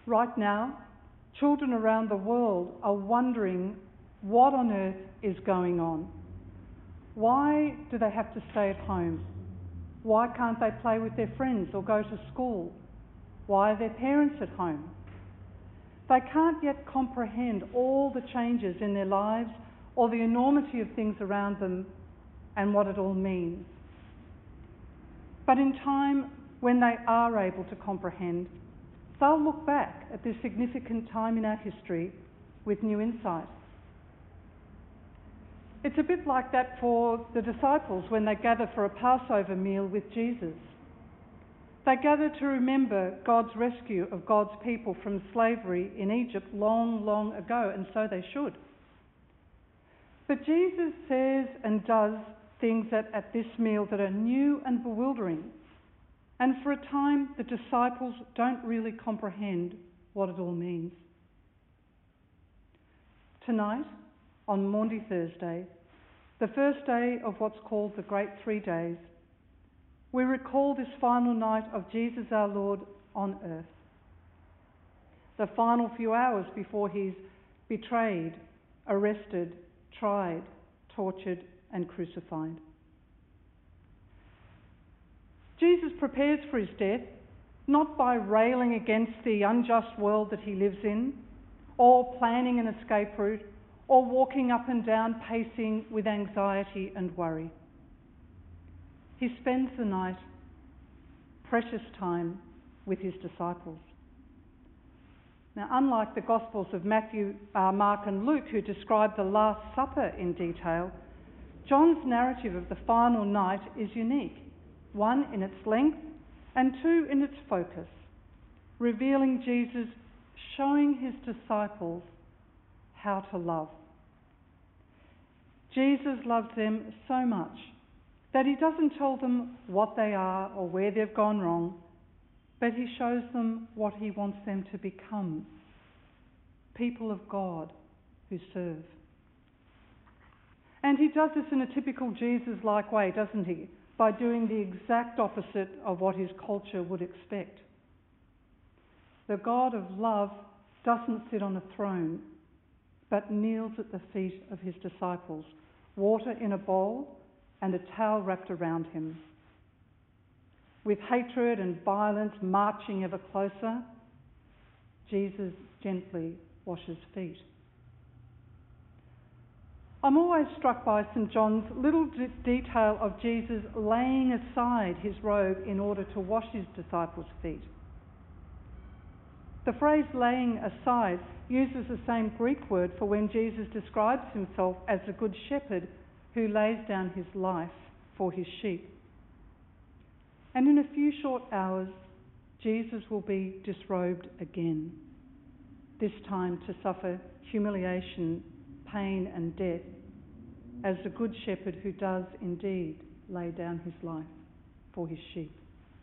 Right now, children around the world are wondering what on earth is going on. Why do they have to stay at home? Why can't they play with their friends or go to school? Why are their parents at home? They can't yet comprehend all the changes in their lives or the enormity of things around them and what it all means. But in time, when they are able to comprehend, they'll look back at this significant time in our history with new insight. It's a bit like that for the disciples when they gather for a Passover meal with Jesus. They gather to remember God's rescue of God's people from slavery in Egypt long, long ago, and so they should. But Jesus says and does things at this meal that are new and bewildering, and for a time the disciples don't really comprehend what it all means. Tonight, on Maundy Thursday, the first day of what's called the Great 3 Days, we recall this final night of Jesus our Lord on earth. The final few hours before he's betrayed, arrested, tried, tortured and crucified. Jesus prepares for his death not by railing against the unjust world that he lives in, or planning an escape route, or walking up and down pacing with anxiety and worry. He spends the night, precious time, with his disciples. Now, unlike the Gospels of Matthew, Mark and Luke, who describe the Last Supper in detail, John's narrative of the final night is unique, one in its length and two in its focus, revealing Jesus showing his disciples how to love. Jesus loves them so much that he doesn't tell them what they are or where they've gone wrong, but he shows them what he wants them to become, people of God who serve. And he does this in a typical Jesus-like way, doesn't he? By doing the exact opposite of what his culture would expect. The God of love doesn't sit on a throne, but kneels at the feet of his disciples, water in a bowl and a towel wrapped around him. With hatred and violence marching ever closer, Jesus gently washes feet. I'm always struck by St. John's little detail of Jesus laying aside his robe in order to wash his disciples' feet. The phrase laying aside uses the same Greek word for when Jesus describes himself as the good shepherd who lays down his life for his sheep. And in a few short hours, Jesus will be disrobed again, this time to suffer humiliation, pain and death, as the good shepherd who does indeed lay down his life for his sheep.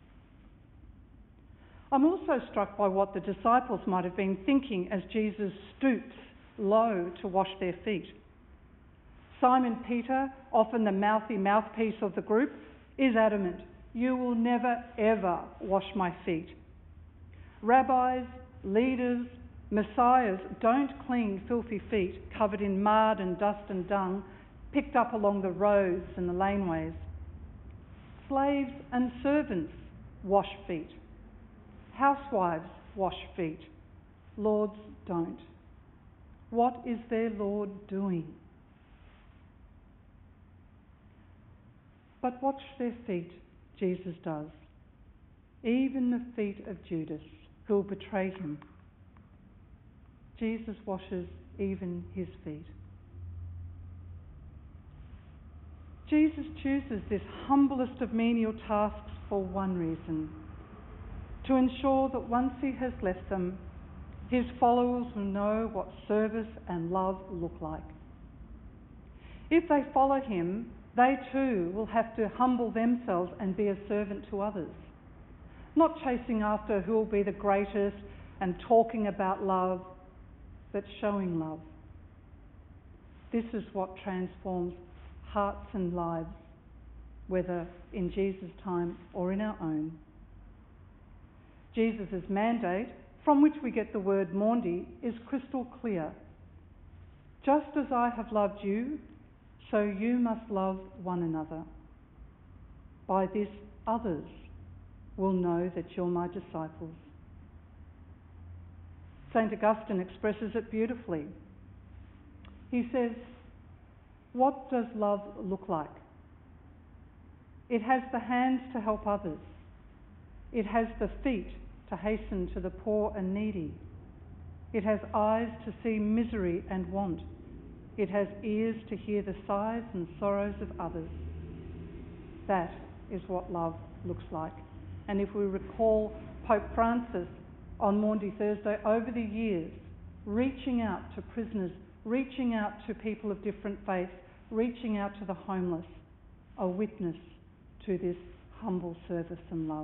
I'm also struck by what the disciples might have been thinking as Jesus stoops low to wash their feet. Simon Peter, often the mouthy mouthpiece of the group, is adamant, "You will never ever wash my feet." Rabbis, leaders, messiahs don't clean filthy feet covered in mud and dust and dung picked up along the roads and the laneways. Slaves and servants wash feet. Housewives wash feet. Lords don't. What is their Lord doing? But wash their feet Jesus does, even the feet of Judas, who will betray him. Jesus washes even his feet. Jesus chooses this humblest of menial tasks for one reason: to ensure that once he has left them, his followers will know what service and love look like. If they follow him, they too will have to humble themselves and be a servant to others, not chasing after who will be the greatest and talking about love, but showing love. This is what transforms hearts and lives, whether in Jesus' time or in our own. Jesus' mandate from which we get the word Maundy, is crystal clear. Just as I have loved you, so you must love one another. By this others will know that you're my disciples. St. Augustine expresses it beautifully. He says, what does love look like? It has the hands to help others. It has the feet to hasten to the poor and needy. It has eyes to see misery and want. It has ears to hear the sighs and sorrows of others. That is what love looks like. And if we recall Pope Francis on Maundy Thursday, over the years, reaching out to prisoners, reaching out to people of different faiths, reaching out to the homeless, a witness to this humble service and love.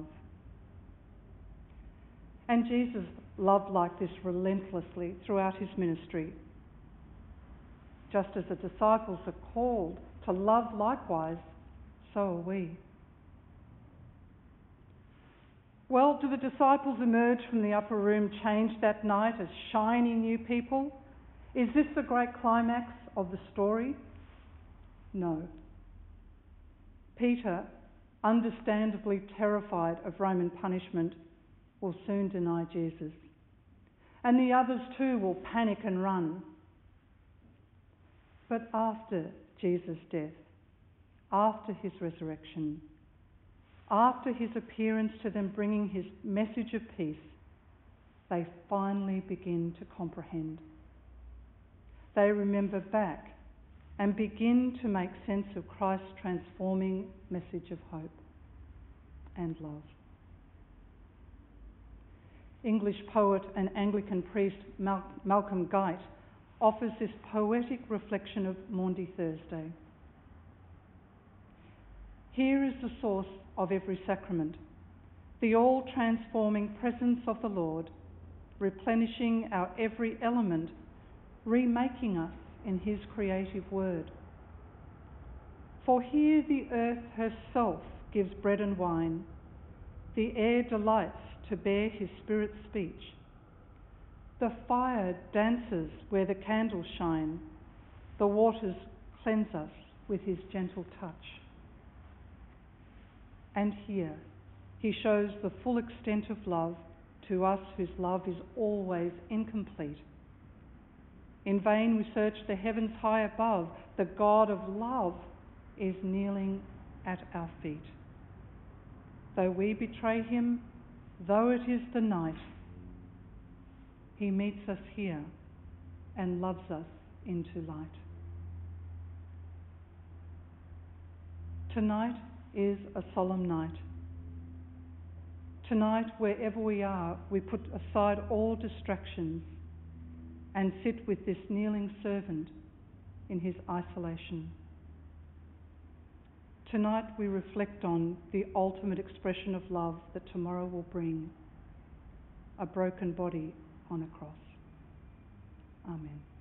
And Jesus loved like this relentlessly throughout his ministry. Just as the disciples are called to love likewise, so are we. Well, do the disciples emerge from the upper room changed that night as shiny new people? Is this the great climax of the story? No. Peter, understandably terrified of Roman punishment, will soon deny Jesus. And the others too will panic and run. But after Jesus' death, after his resurrection, after his appearance to them bringing his message of peace, they finally begin to comprehend. They remember back and begin to make sense of Christ's transforming message of hope and love. English poet and Anglican priest Malcolm Guite offers this poetic reflection of Maundy Thursday. Here is the source of every sacrament, the all-transforming presence of the Lord, replenishing our every element, remaking us in his creative word. For here the earth herself gives bread and wine, the air delights to bear his Spirit's speech. The fire dances where the candles shine, the waters cleanse us with his gentle touch. And here he shows the full extent of love to us whose love is always incomplete. In vain we search the heavens high above, the God of love is kneeling at our feet. Though we betray him, though it is the night, he meets us here and loves us into light. Tonight is a solemn night. Tonight, wherever we are, we put aside all distractions and sit with this kneeling servant in his isolation. Tonight we reflect on the ultimate expression of love that tomorrow will bring, a broken body on a cross. Amen.